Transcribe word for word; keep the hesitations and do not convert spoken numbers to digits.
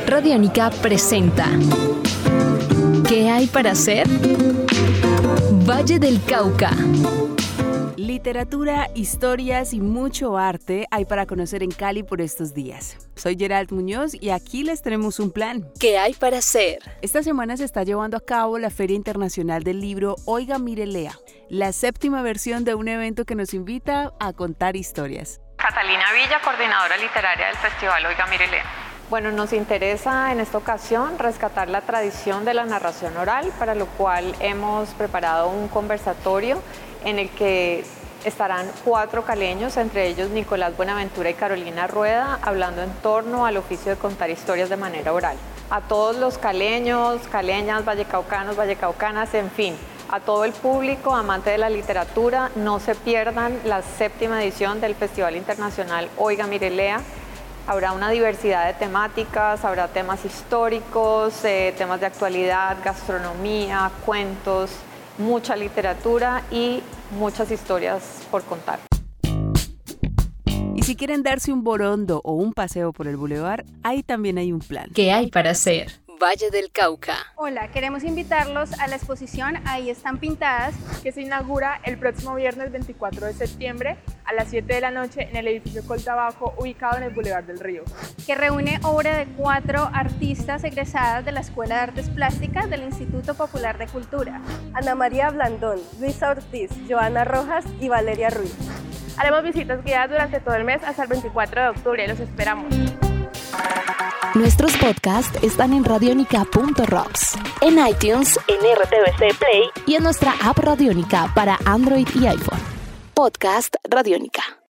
Radiónica presenta ¿Qué hay para hacer? Valle del Cauca. Literatura, historias y mucho arte hay para conocer en Cali por estos días. Soy Gerald Muñoz y aquí les tenemos un plan. ¿Qué hay para hacer? Esta semana se está llevando a cabo la Feria Internacional del Libro Oiga Mire Lea, la séptima versión de un evento que nos invita a contar historias. Catalina Villa, coordinadora literaria del Festival Oiga Mire Lea. Bueno, nos interesa en esta ocasión rescatar la tradición de la narración oral, para lo cual hemos preparado un conversatorio en el que estarán cuatro caleños, entre ellos Nicolás Buenaventura y Carolina Rueda, hablando en torno al oficio de contar historias de manera oral. A todos los caleños, caleñas, vallecaucanos, vallecaucanas, en fin, a todo el público amante de la literatura, no se pierdan la séptima edición del Festival Internacional Oiga Mire Lea. Habrá una diversidad de temáticas, habrá temas históricos, eh, temas de actualidad, gastronomía, cuentos, mucha literatura y muchas historias por contar. Y si quieren darse un borondo o un paseo por el bulevar, ahí también hay un plan. ¿Qué hay para hacer? Valle del Cauca. Hola, queremos invitarlos a la exposición Ahí están pintadas, que se inaugura el próximo viernes veinticuatro de septiembre a las siete de la noche en el edificio Coltabajo, ubicado en el Boulevard del Río, que reúne obra de cuatro artistas egresadas de la Escuela de Artes Plásticas del Instituto Popular de Cultura: Ana María Blandón, Luisa Ortiz, Joana Rojas y Valeria Ruiz. Haremos visitas guiadas durante todo el mes hasta el veinticuatro de octubre. Los esperamos. Nuestros podcasts están en radionica punto rocks, en iTunes, en R T V C Play y en nuestra app Radiónica para Android y iPhone. Podcast Radiónica.